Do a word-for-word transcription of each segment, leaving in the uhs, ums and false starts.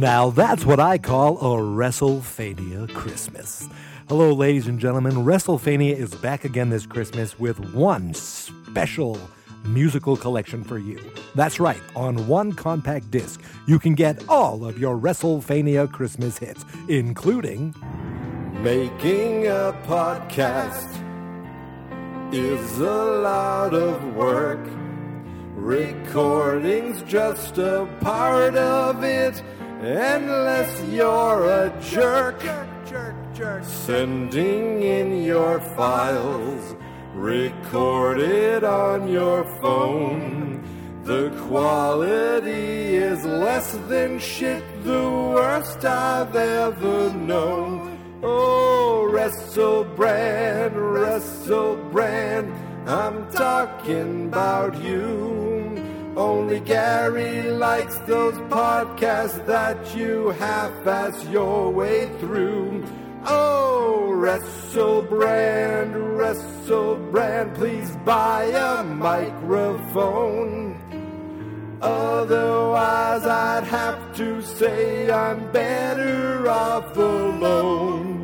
Now that's what I call a WrestleFania Christmas. Hello, ladies and gentlemen. WrestleFania is back again this Christmas with one special musical collection for you. That's right, on one compact disc, you can get all of your WrestleFania Christmas hits, including Making a podcast is a lot of work. Recording's just a part of it, unless you're a jerk. Jerk, jerk, jerk. Sending in your files, record it on your phone. The quality is less than shit, the worst I've ever known. Oh, WrestleBrand, WrestleBrand, I'm talking about you. Only Gary likes those podcasts that you half-ass your way through. Oh, WrestleBrand, WrestleBrand, please buy a microphone. Otherwise, I'd have to say I'm better off alone.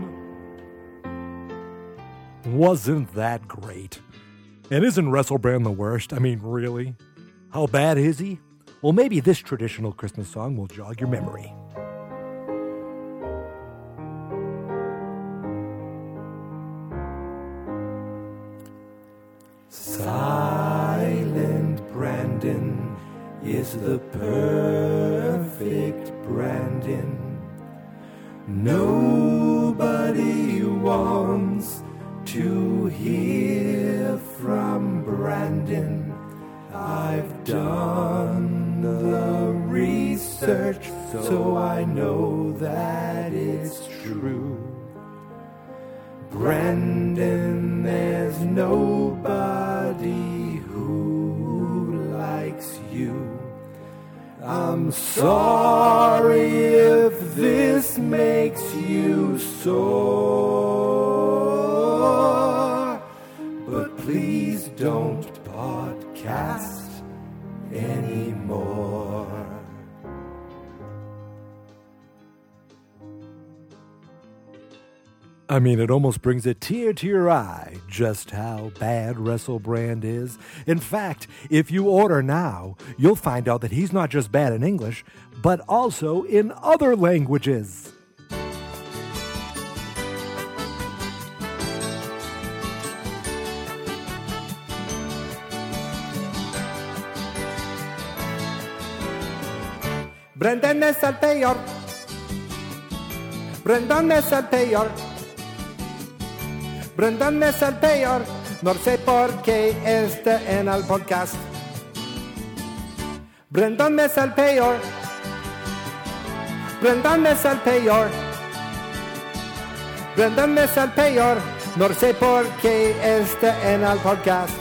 Wasn't that great? And isn't WrestleBrand the worst? I mean, really? How bad is he? Well, maybe this traditional Christmas song will jog your memory. Silent Brandon is the perfect Brandon. Nobody wants to hear from Brandon. I've done the research, so I know that it's true. Brandon, there's nobody who likes you. I'm sorry if this makes you sore, but please don't podcast anymore. I mean, it almost brings a tear to your eye just how bad WrestleBrand is. In fact, if you order now, you'll find out that he's not just bad in English, but also in other languages. Brendan es el peor. Brendan es el peor. Brendan es el peor. No sé por qué está en el podcast. Brendan es el peor. Brendan es el peor. Brendan es el peor. No sé por qué está en el podcast.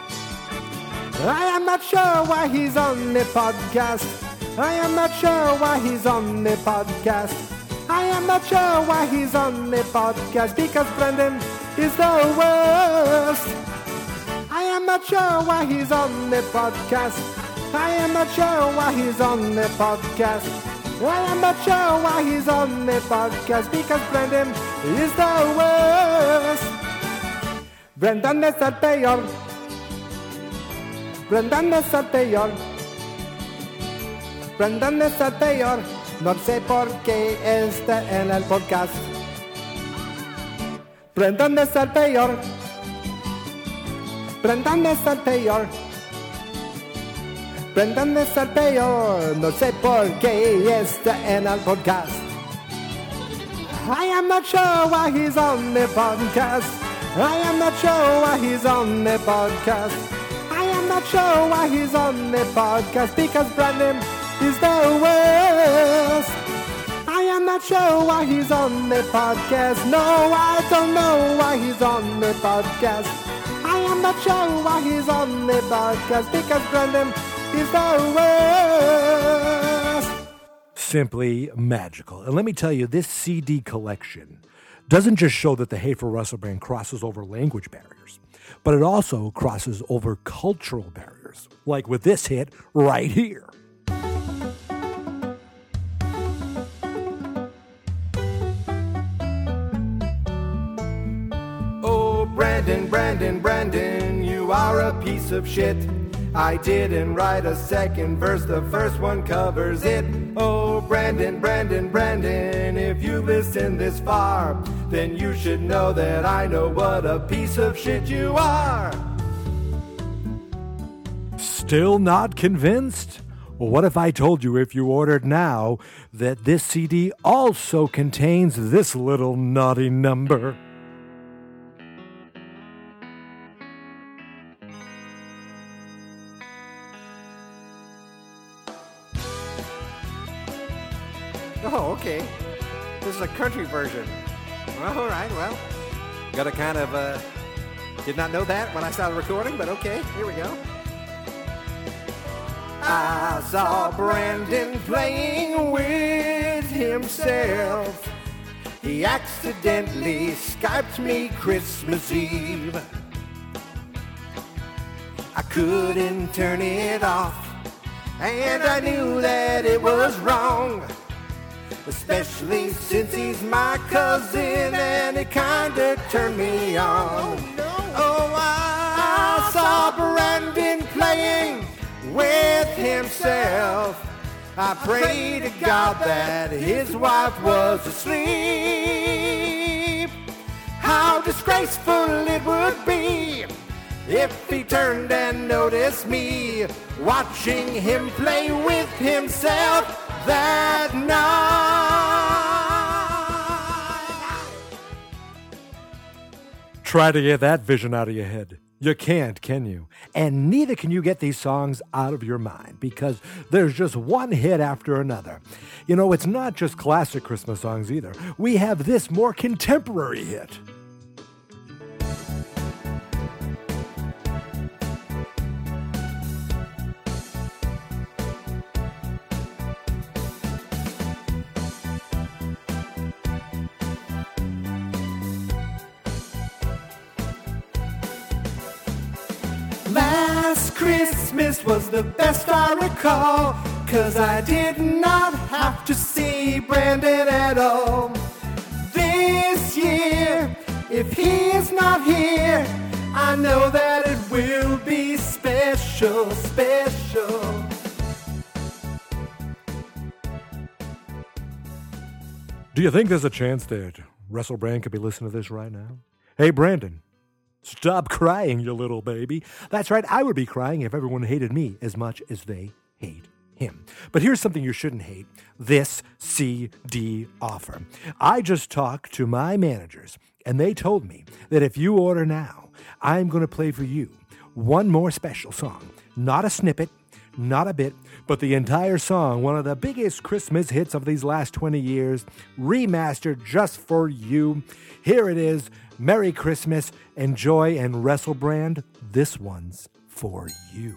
I am not sure why he's on the podcast. I am not sure why he's on the podcast. I am not sure why he's on the podcast, because Brendan is the worst. I am not sure why he's on the podcast. I am not sure why he's on the podcast. I am not sure why he's on the podcast, because Brendan is the worst. Brendan es el peor. Brendan es el peor. Brendan es el peor. No sé por qué está en el podcast. Brendan es el peor. Brendan es el peor. Brendan es el peor. No sé por qué está en el podcast. I am not sure why he's on the podcast. I am not sure why he's on the podcast. I am not sure why he's on the podcast, because Brendan is the worst. I am not sure why he's on the podcast. No, I don't know why he's on the podcast. I am not sure why he's on the podcast, because Brendan is the worst. Simply magical. And let me tell you, this C D collection doesn't just show that the hate for WrestleBrand crosses over language barriers, but it also crosses over cultural barriers, like with this hit right here. Brandon, Brandon, Brandon, you are a piece of shit. I didn't write a second verse, the first one covers it. Oh, Brandon, Brandon, Brandon, if you listen this far, then you should know that I know what a piece of shit you are. Still not convinced? Well, what if I told you if you ordered now that this C D also contains this little naughty number? Oh, okay. This is a country version. Well, all right, well. Gotta kind of, uh, did not know that when I started recording, but okay, here we go. I saw Brandon playing with himself. He accidentally Skyped me Christmas Eve. I couldn't turn it off, and I knew that it was wrong. Especially since he's my cousin and it kinda turned me on. Oh, no. Oh, I, I saw Brandon playing with himself. I pray to God that his wife was asleep. How disgraceful it would be if he turned and noticed me watching him play with himself that night. Try to get that vision out of your head. You can't, can you? And neither can you get these songs out of your mind, because there's just one hit after another. You know, it's not just classic Christmas songs either. We have this more contemporary hit. Last Christmas was the best I recall, 'cause I did not have to see Brandon at all. This year, if he is not here, I know that it will be special, special. Do you think there's a chance that Russell Brand could be listening to this right now? Hey, Brandon. Stop crying, you little baby. That's right, I would be crying if everyone hated me as much as they hate him. But here's something you shouldn't hate, this C D offer. I just talked to my managers, and they told me that if you order now, I'm going to play for you one more special song. Not a snippet, not a bit, but the entire song, one of the biggest Christmas hits of these last twenty years, remastered just for you. Here it is. Merry Christmas, enjoy, and Russell Brand, this one's for you.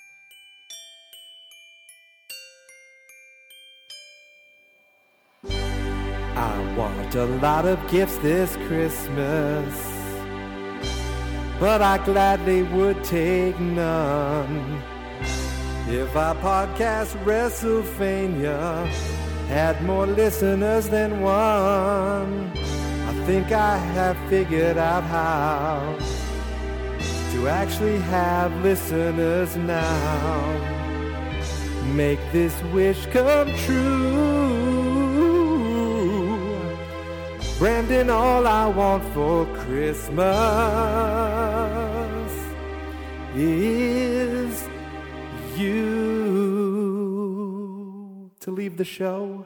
I want a lot of gifts this Christmas, but I gladly would take none. If our podcast WrestleFania had more listeners than one, I think I have figured out how to actually have listeners now. Make this wish come true. Brandon, all I want for Christmas is you. To leave the show,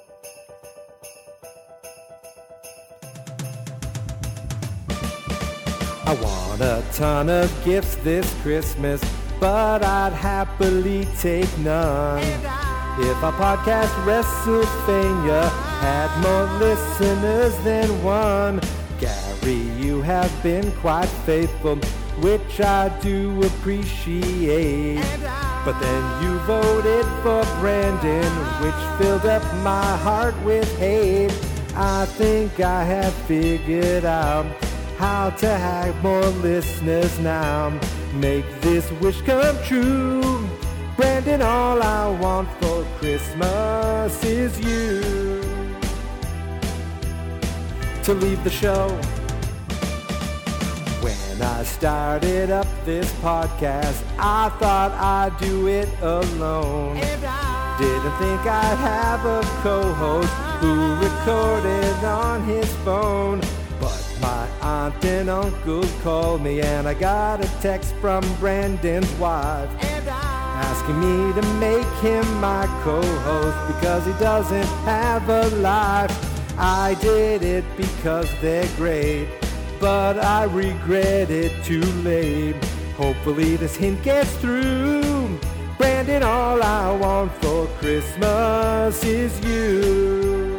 I want a ton of gifts this Christmas, but I'd happily take none. If our podcast WrestleFania had more listeners than one. Gary, you have been quite faithful, which I do appreciate. But then you voted for Brandon, which filled up my heart with hate. I think I have figured out how to have more listeners now. Make this wish come true. Brandon, all I want for Christmas is you. To leave the show, When I started up this podcast, I thought I'd do it alone. Didn't think I'd have a co-host who recorded on his phone. But my aunt and uncle called me and I got a text from Brandon's wife asking me to make him my co-host because he doesn't have a life. I did it because they're great, but I regret it too late. Hopefully this hint gets through. Brandon, all I want for Christmas is you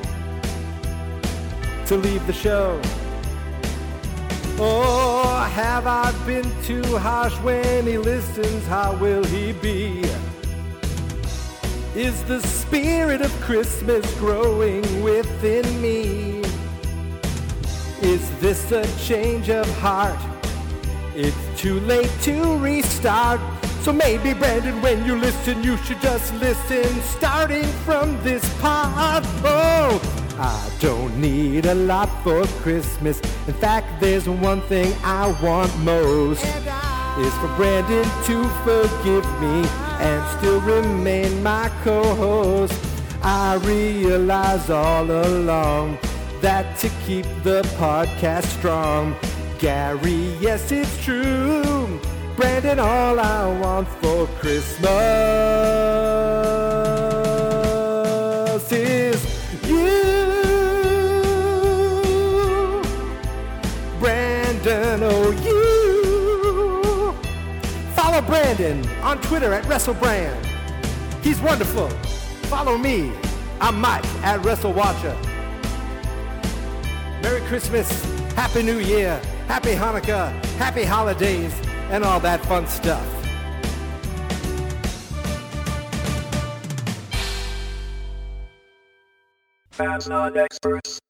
to leave the show. Oh, have I been too harsh when he listens? How will he be? Is the spirit of Christmas growing within me? Is this a change of heart? It's too late to restart. So maybe, Brandon, when you listen, you should just listen, starting from this part. Oh, I don't need a lot for Christmas. In fact, there's one thing I want most. Is for Brandon to forgive me and still remain my co-host. I realize all along that to keep the podcast strong, Gary, yes, it's true. Brandon, all I want for Christmas is you. Brandon, oh you. Follow Brandon on Twitter at WrestleBrand. He's wonderful. Follow me. I'm Mike at WrestleWatcher. Merry Christmas, Happy New Year, Happy Hanukkah, Happy Holidays, and all that fun stuff. Fans not experts.